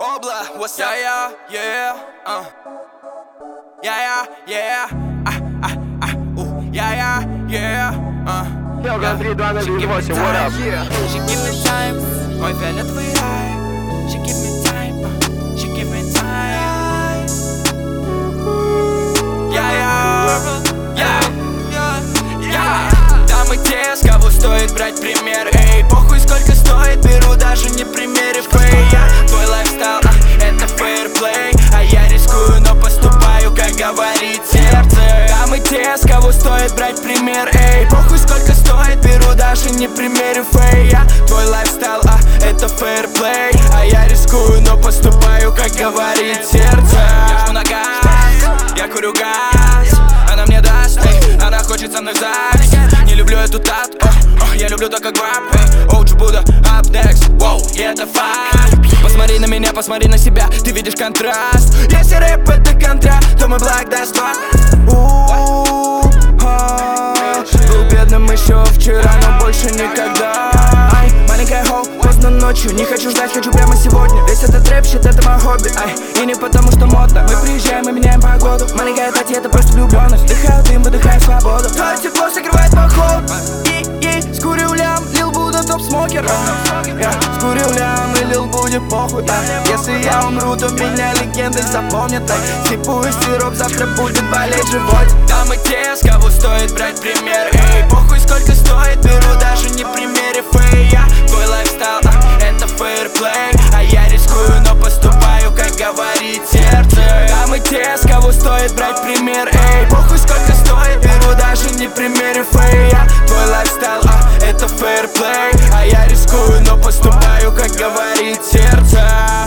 Obla, what's up? Yeah, Келган 3208, what up? She give me time, мой фиолетовый рай. She give me time, she give me time. Там и те, с кого стоит брать пример. Эй, похуй сколько стоит, беру даже не примерив. Твой лайфстайл, это фейерплей. А я рискую, но поступаю, как говорит сердце. Там и те, с кого стоит брать пример. Эй, похуй сколько стоит, беру даже не примерив. Твой лайфстайл, это фейерплей. А я рискую, но поступаю, как говорит сердце. Я жму на газ, я курю газ. Она мне даст, она хочет со мной в ЗАГС. Не люблю эту тату, я люблю то, как вап. Оуджи Будда, up next, воу, и это факт. Посмотри на меня, посмотри на себя, ты видишь контраст. Если рэп это контра, то мой благ даст два. Был бедным еще вчера, но больше никогда. Маленькая хоу, поздно ночью, не хочу ждать, хочу прямо сегодня. Весь этот рэп, щит, это мое хобби, и не потому что модно. Мы приезжаем и меняем погоду. Маленькая Тати, это просто влюбленность. Вдыхаю дым, выдыхаю свободу. Твое тепло согревает мой холод. Скурил лям, лил Будда топ-смокер. Скурил лям и лил Будде похуй. Если я умру, то меня легенды запомнят. Сипую сироп, завтра будет болеть живот. Там и те, с кого стоит брать пример. Эй, похуй сколько стоит, беру даже не примерив. Твой лайфстайл, это фейерплей. А я рискую, но поступаю, как говорит сердце. Там и те, с кого стоит брать пример. Эй, похуй сколько стоит, беру даже не примерив. Твой лайфстайл, это фейерплей. А я рискую, но поступаю, как говорит сердце.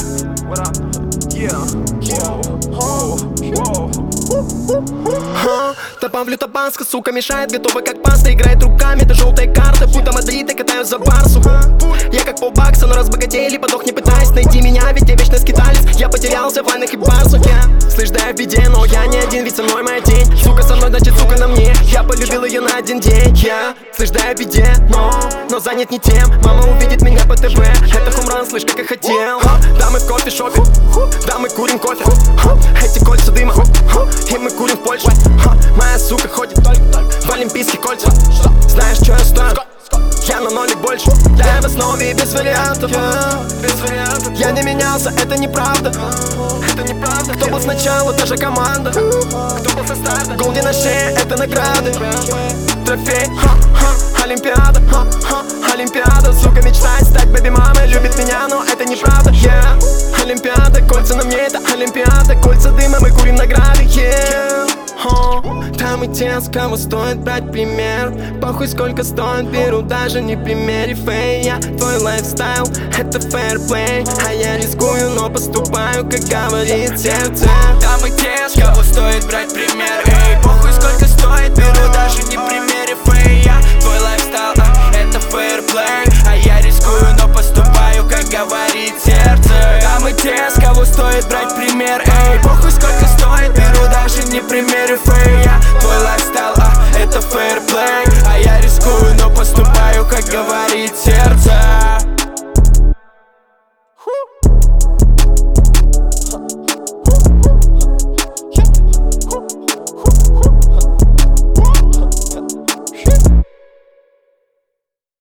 Добавлю табаско, сука, мешает, готова как паста. Играет руками, это желтая карта. Будто Мадрида, катаю за барсу. Я как полбакса, но разбогатели, подох не пытаясь найти меня, ведь я вечно скиталец. Я потерялся в войнах и барсах. Слышь, да я в беде, но я не один, ведь со мной моя тень. Сука со мной, значит сука на мне. Я полюбил ее на один день. Слышь, да я в беде, но занят не тем. Мама увидит меня по ТВ, это хумран, слышь, как я хотел. Да мы в кофе-шопе, да мы курим кофе. Эти кольца дыма, и мы курим в Польше. Моя сука ходит в олимпийские кольца. Знаешь, что я стою? Я на нолик больше. Я в основе и без вариантов. Я не менялся, это неправда. Кто был сначала, та же команда. Кто был со старта, голди на шее, это награды. Трофей, Олимпиада, Олимпиада. Сука мечтает стать бэби-мамой. Любит меня, но это неправда. Олимпиада, кольца на мне, это Олимпиада. Кольца дыма, мы курим награды. Там и те, с кого стоит брать пример. Похуй сколько стоит, беру даже не примерив. Твой лайфстайл, это фейерплей. А я рискую, но поступаю, как говорит сердце. Там и те, с кого стоит брать пример. Эй, похуй сколько стоит, беру даже не примерив. Твой лайфстайл, это фейерплей. А я рискую, но поступаю, как говорит сердце. Там и те, с кого стоит брать пример. Эй, похуй сколько стоит, беру даже не примерив. Твой лайфстайл, это фейерплей. А я рискую, но поступаю, как говорит сердце.